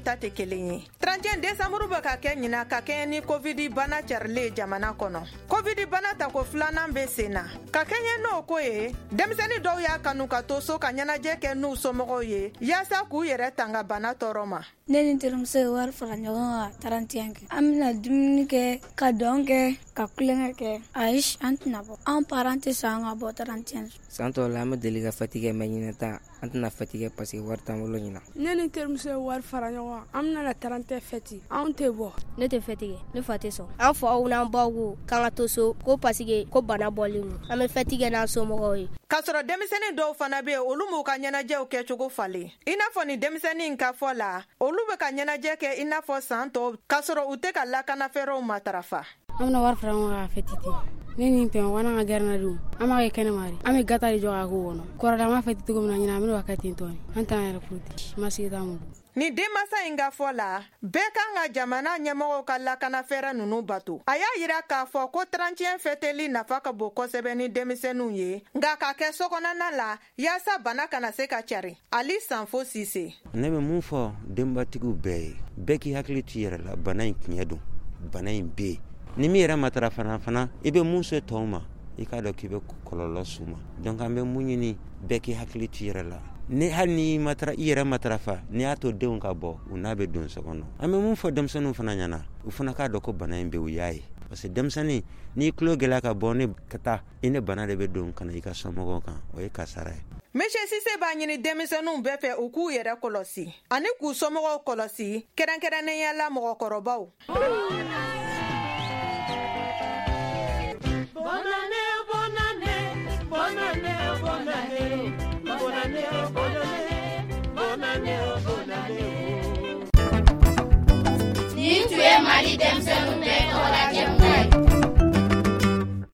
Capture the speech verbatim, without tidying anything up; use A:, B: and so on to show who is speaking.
A: ta tɛ kelen ye. trente et un décembre bɛ ka kɛ ɲina ka kɛɲɛ ni covid bana carilen jamana kɔnɔ. covid bana tako filanan bɛ sen na. ka kɛɲɛ n'o ko ye, denmisɛnnin dɔw y'a kanu ka to so ka ɲɛnajɛ kɛ n'u somɔgɔw ye yaasa k'u yɛrɛ tanga bana tɔɔrɔ ma.
B: Ne ni terimuso ye wari fara ɲɔgɔn kan trente et un kɛ. An bɛna dumuni kɛ, ka dɔn kɛ, ka kulonkɛ kɛ. Ayi, an tɛna bɔ. An parents tɛ sɔn an ka bɔ trente et un.
C: San tɔw la an bɛ deli ka fête kɛ mais ɲinɛ ta an tɛna fête kɛ parce que wari t'an bolo ɲina.
D: Ne ni terimuso ye wari fara ɲɔgɔn kan. An bɛna trente et un fête. Anw tɛ bɔ.
E: Ne tɛ fête kɛ. Ne fa tɛ sɔn. An faw n'an baw ko k'an ka to so ko parce que ko bana bɔlen don. An bɛ fête kɛ n'an somɔgɔw ye.
A: K'a sɔrɔ denmisɛnnin dɔw fana bɛ yen olu m'u ka ɲɛnajɛw kɛcogo falen. I n'a fɔ ni denmisɛnnin in ka fɔ la, olu bɛ ka ɲɛnajɛ kɛ i n'a fɔ san tɔw k'a sɔrɔ u tɛ ka lakana fɛɛrɛw matarafa.
D: An bɛna wari fara ɲɔgɔn kan ka fête ten. Ne ni tɛmɛ wana ka gɛrɛna dun. An b'a kɛ kɛnɛma de. An bɛ gata de jɔ ka k'o kɔnɔ. Kɔrɔla an b'a fête cogo min na ɲina an bɛna kɛ ten tɔ. An t'an yɛrɛ furu. Masigi t'an bolo.
A: Ni denmasa in ka fɔ la, bɛɛ kan ka jamana ɲɛmɔgɔw ka lakana fɛɛrɛ ninnu bato. A y'a yira k'a fɔ ko trente et un fêteli nafa ka bon kosɛbɛ ni denmisɛnninw ye, nka ka kɛ sokɔnɔna la yaasa bana kana se ka cari. Ali Sanfo Sise.
F: Ne bɛ mun fɔ denbatigiw bɛɛ ye, bɛɛ k'i hakili t'i yɛrɛ la, bana in tiɲɛ don, bana in bɛ yen. Ni min yɛrɛ matarafana fana, i bɛ mun se tɔw ma, i k'a dɔn k'i bɛ kɔlɔlɔ s'u ma. Donc an bɛ mun ɲini, bɛɛ k'i hakili t'i yɛrɛ la. Ni hali ni matara i yɛrɛ matarafa ni y'a to denw ka bɔ u n'a bɛ don so kɔnɔ. An bɛ mun fɔ denmisɛnninw fana ɲɛna u fana k'a dɔn ko bana in bɛ u y'a ye. Parce que denmisɛnnin n'i tulo gɛlɛya ka bɔ ne ka taa i ne bana de bɛ don ka na i ka somɔgɔw kan o ye kasara ye.
A: Monsieur Sise b'a ɲini denmisɛnninw bɛɛ fɛ u k'u yɛrɛ kɔlɔsi ani k'u somɔgɔw kɔlɔsi kɛrɛnkɛrɛnnenya la mɔgɔkɔrɔbaw.
G: Ni tu es Mali denmisɛnninw bɛɛ tɔgɔ la jɛmu